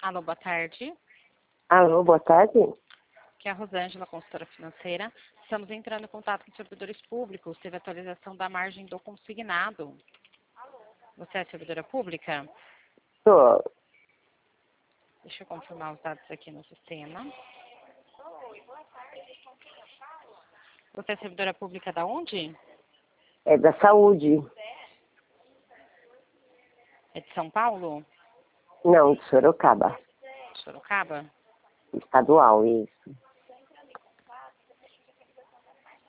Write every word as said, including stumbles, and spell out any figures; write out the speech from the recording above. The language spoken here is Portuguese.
Alô, boa tarde. Alô, boa tarde. Aqui é a Rosângela, consultora financeira. Estamos entrando em contato com servidores públicos. Teve atualização da margem do consignado. Você é servidora pública? Tô. Deixa eu confirmar os dados aqui no sistema. Você é servidora pública da onde? É da saúde. É de São Paulo? Não, de Sorocaba. Sorocaba? Estadual, isso.